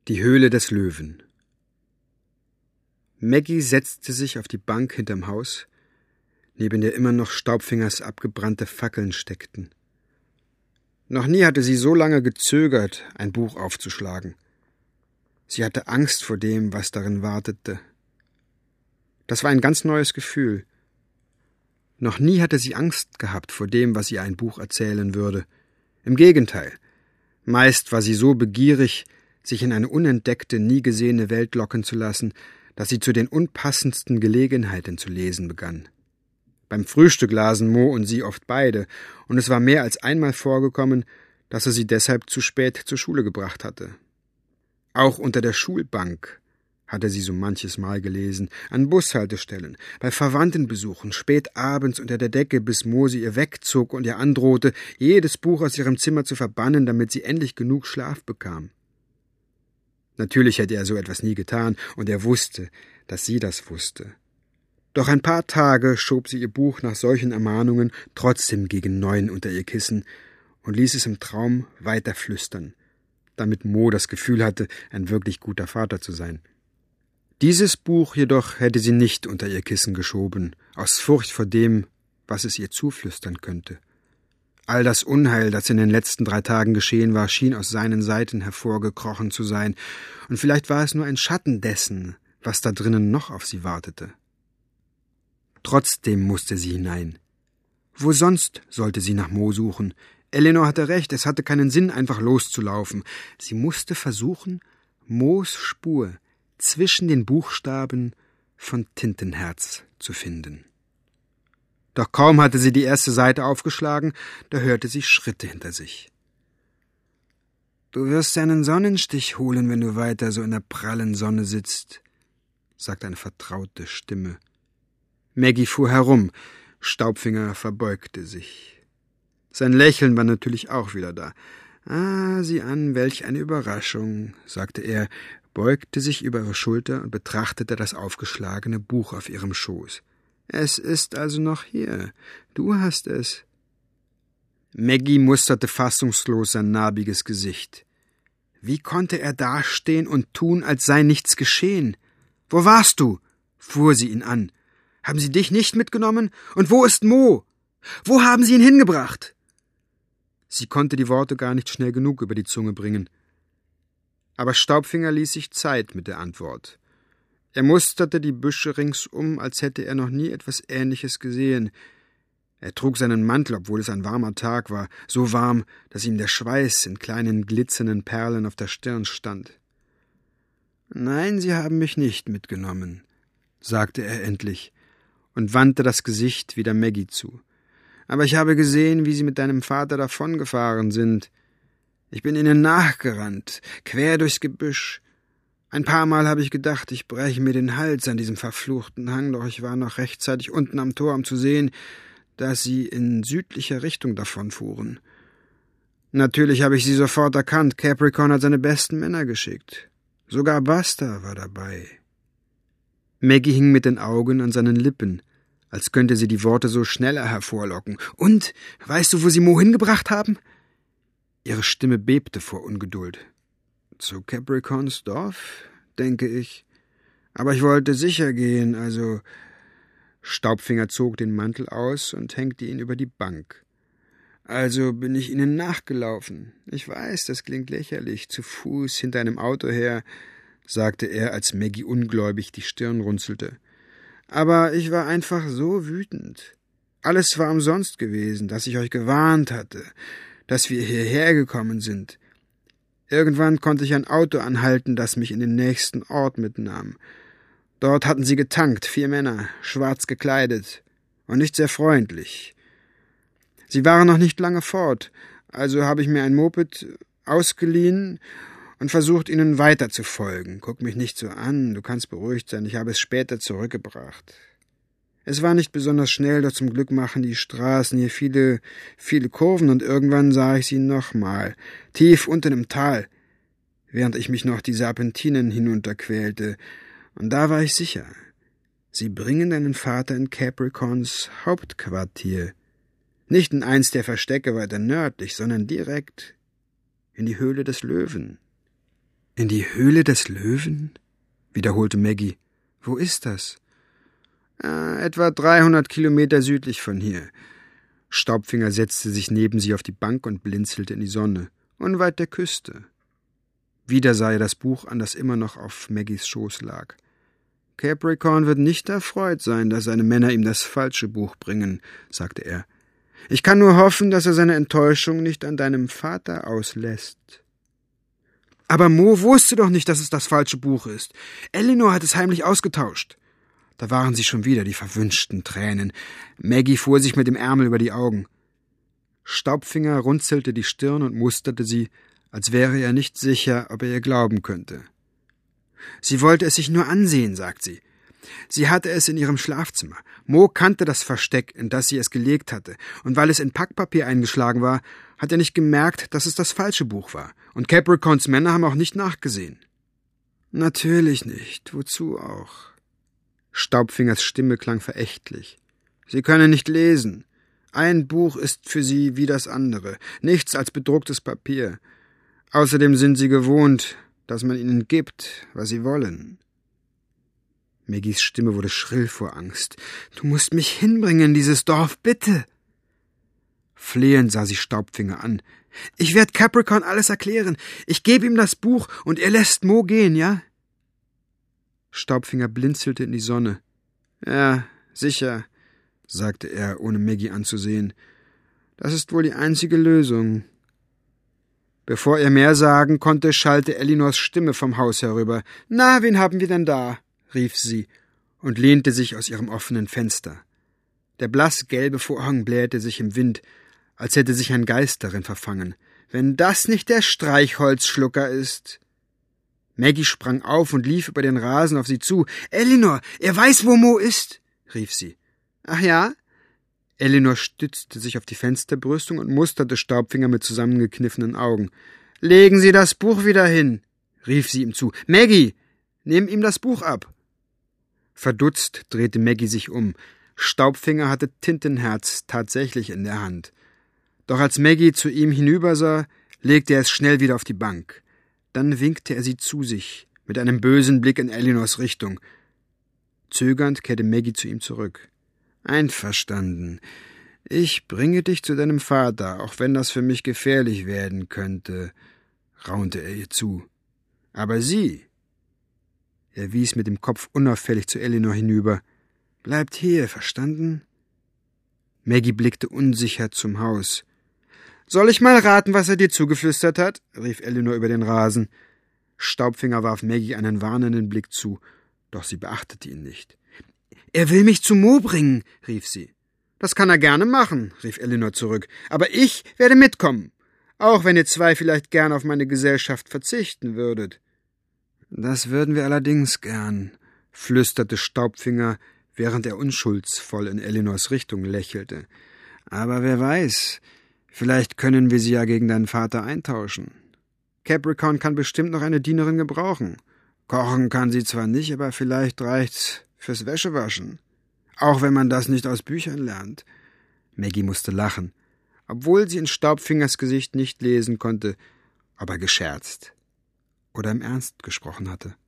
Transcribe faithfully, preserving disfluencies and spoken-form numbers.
Die Höhle des Löwen. Maggie setzte sich auf die Bank hinterm Haus, neben der immer noch Staubfingers abgebrannte Fackeln steckten. Noch nie hatte sie so lange gezögert, ein Buch aufzuschlagen. Sie hatte Angst vor dem, was darin wartete. Das war ein ganz neues Gefühl. Noch nie hatte sie Angst gehabt vor dem, was ihr ein Buch erzählen würde. Im Gegenteil. Meist war sie so begierig, sich in eine unentdeckte, nie gesehene Welt locken zu lassen, dass sie zu den unpassendsten Gelegenheiten zu lesen begann. Beim Frühstück lasen Mo und sie oft beide, und es war mehr als einmal vorgekommen, dass er sie deshalb zu spät zur Schule gebracht hatte. Auch unter der Schulbank hatte sie so manches Mal gelesen, an Bushaltestellen, bei Verwandtenbesuchen, spät abends unter der Decke, bis Mo sie ihr wegzog und ihr androhte, jedes Buch aus ihrem Zimmer zu verbannen, damit sie endlich genug Schlaf bekam. Natürlich hätte er so etwas nie getan, und er wusste, dass sie das wusste. Doch ein paar Tage schob sie ihr Buch nach solchen Ermahnungen trotzdem gegen neun unter ihr Kissen und ließ es im Traum weiter flüstern, damit Mo das Gefühl hatte, ein wirklich guter Vater zu sein. Dieses Buch jedoch hätte sie nicht unter ihr Kissen geschoben, aus Furcht vor dem, was es ihr zuflüstern könnte. All das Unheil, das in den letzten drei Tagen geschehen war, schien aus seinen Seiten hervorgekrochen zu sein, und vielleicht war es nur ein Schatten dessen, was da drinnen noch auf sie wartete. Trotzdem musste sie hinein. Wo sonst sollte sie nach Mo suchen? Eleanor hatte recht, es hatte keinen Sinn, einfach loszulaufen. Sie musste versuchen, Mo's Spur zwischen den Buchstaben von Tintenherz zu finden. Doch kaum hatte sie die erste Seite aufgeschlagen, da hörte sie Schritte hinter sich. »Du wirst einen Sonnenstich holen, wenn du weiter so in der prallen Sonne sitzt«, sagte eine vertraute Stimme. Maggie fuhr herum, Staubfinger verbeugte sich. Sein Lächeln war natürlich auch wieder da. »Ah, sieh an, welch eine Überraschung«, sagte er, beugte sich über ihre Schulter und betrachtete das aufgeschlagene Buch auf ihrem Schoß. »Es ist also noch hier. Du hast es.« Maggie musterte fassungslos sein narbiges Gesicht. Wie konnte er dastehen und tun, als sei nichts geschehen? »Wo warst du?« fuhr sie ihn an. »Haben sie dich nicht mitgenommen? Und wo ist Mo? Wo haben sie ihn hingebracht?« Sie konnte die Worte gar nicht schnell genug über die Zunge bringen. Aber Staubfinger ließ sich Zeit mit der Antwort. Er musterte die Büsche ringsum, als hätte er noch nie etwas Ähnliches gesehen. Er trug seinen Mantel, obwohl es ein warmer Tag war, so warm, dass ihm der Schweiß in kleinen glitzernden Perlen auf der Stirn stand. »Nein, sie haben mich nicht mitgenommen«, sagte er endlich und wandte das Gesicht wieder Maggie zu. »Aber ich habe gesehen, wie sie mit deinem Vater davongefahren sind. Ich bin ihnen nachgerannt, quer durchs Gebüsch. Ein paar Mal habe ich gedacht, ich breche mir den Hals an diesem verfluchten Hang, doch ich war noch rechtzeitig unten am Tor, um zu sehen, dass sie in südlicher Richtung davonfuhren. Natürlich habe ich sie sofort erkannt. Capricorn hat seine besten Männer geschickt. Sogar Buster war dabei.« Maggie hing mit den Augen an seinen Lippen, als könnte sie die Worte so schneller hervorlocken. »Und, weißt du, wo sie Mo hingebracht haben?« Ihre Stimme bebte vor Ungeduld. »Zu Capricorns Dorf, denke ich. Aber ich wollte sicher gehen, also...« Staubfinger zog den Mantel aus und hängte ihn über die Bank. »Also bin ich ihnen nachgelaufen. Ich weiß, das klingt lächerlich, zu Fuß hinter einem Auto her«, sagte er, als Maggie ungläubig die Stirn runzelte. »Aber ich war einfach so wütend. Alles war umsonst gewesen, dass ich euch gewarnt hatte, dass wir hierher gekommen sind. Irgendwann konnte ich ein Auto anhalten, das mich in den nächsten Ort mitnahm. Dort hatten sie getankt, vier Männer, schwarz gekleidet und nicht sehr freundlich. Sie waren noch nicht lange fort, also habe ich mir ein Moped ausgeliehen und versucht, ihnen weiter zu folgen. Guck mich nicht so an, du kannst beruhigt sein, ich habe es später zurückgebracht. Es war nicht besonders schnell, doch zum Glück machen die Straßen hier viele, viele Kurven, und irgendwann sah ich sie nochmal, tief unten im Tal, während ich mich noch die Serpentinen hinunterquälte, und da war ich sicher, sie bringen deinen Vater in Capricorns Hauptquartier, nicht in eins der Verstecke weiter nördlich, sondern direkt in die Höhle des Löwen.« In die Höhle des Löwen? Wiederholte Maggie. Wo ist das? Äh, etwa dreihundert Kilometer südlich von hier. Staubfinger setzte sich neben sie auf die Bank und blinzelte in die Sonne, unweit der Küste. Wieder sah er das Buch an, das immer noch auf Maggies Schoß lag. Capricorn wird nicht erfreut sein, dass seine Männer ihm das falsche Buch bringen, sagte er. Ich kann nur hoffen, dass er seine Enttäuschung nicht an deinem Vater auslässt. Aber Mo wusste doch nicht, dass es das falsche Buch ist. Elinor hat es heimlich ausgetauscht. Da waren sie schon wieder, die verwünschten Tränen. Maggie fuhr sich mit dem Ärmel über die Augen. Staubfinger runzelte die Stirn und musterte sie, als wäre er nicht sicher, ob er ihr glauben könnte. Sie wollte es sich nur ansehen, sagt sie. Sie hatte es in ihrem Schlafzimmer. Mo kannte das Versteck, in das sie es gelegt hatte, und weil es in Packpapier eingeschlagen war, hat er nicht gemerkt, dass es das falsche Buch war, und Capricorns Männer haben auch nicht nachgesehen. Natürlich nicht, wozu auch? Staubfingers Stimme klang verächtlich. Sie können nicht lesen. Ein Buch ist für sie wie das andere, nichts als bedrucktes Papier. Außerdem sind sie gewohnt, dass man ihnen gibt, was sie wollen. Maggies Stimme wurde schrill vor Angst. »Du musst mich hinbringen in dieses Dorf, bitte!« Flehend sah sie Staubfinger an. »Ich werde Capricorn alles erklären. Ich gebe ihm das Buch und er lässt Mo gehen, ja?« Staubfinger blinzelte in die Sonne. »Ja, sicher«, sagte er, ohne Maggie anzusehen. »Das ist wohl die einzige Lösung.« Bevor er mehr sagen konnte, schallte Elinors Stimme vom Haus herüber. »Na, wen haben wir denn da?« rief sie und lehnte sich aus ihrem offenen Fenster. Der blassgelbe Vorhang blähte sich im Wind, als hätte sich ein Geist darin verfangen. »Wenn das nicht der Streichholzschlucker ist!« Maggie sprang auf und lief über den Rasen auf sie zu. »Elinor, er weiß, wo Mo ist!« rief sie. »Ach ja?« Elinor stützte sich auf die Fensterbrüstung und musterte Staubfinger mit zusammengekniffenen Augen. »Legen Sie das Buch wieder hin«, rief sie ihm zu. »Maggie, nimm ihm das Buch ab!« Verdutzt drehte Maggie sich um. Staubfinger hatte Tintenherz tatsächlich in der Hand. Doch als Maggie zu ihm hinübersah, legte er es schnell wieder auf die Bank. Dann winkte er sie zu sich, mit einem bösen Blick in Elinors Richtung. Zögernd kehrte Maggie zu ihm zurück. »Einverstanden. Ich bringe dich zu deinem Vater, auch wenn das für mich gefährlich werden könnte«, raunte er ihr zu. »Aber Sie«, er wies mit dem Kopf unauffällig zu Elinor hinüber, »bleibt hier, verstanden?« Maggie blickte unsicher zum Haus. »Soll ich mal raten, was er dir zugeflüstert hat?« rief Elinor über den Rasen. Staubfinger warf Maggie einen warnenden Blick zu, doch sie beachtete ihn nicht. »Er will mich zu Mo bringen«, rief sie. »Das kann er gerne machen«, rief Elinor zurück, »aber ich werde mitkommen, auch wenn ihr zwei vielleicht gern auf meine Gesellschaft verzichten würdet.« »Das würden wir allerdings gern«, flüsterte Staubfinger, während er unschuldsvoll in Elinors Richtung lächelte. »Aber wer weiß, vielleicht können wir sie ja gegen deinen Vater eintauschen. Capricorn kann bestimmt noch eine Dienerin gebrauchen. Kochen kann sie zwar nicht, aber vielleicht reicht's fürs Wäschewaschen. Auch wenn man das nicht aus Büchern lernt.« Maggie musste lachen, obwohl sie in Staubfingers Gesicht nicht lesen konnte, ob er gescherzt oder im Ernst gesprochen hatte.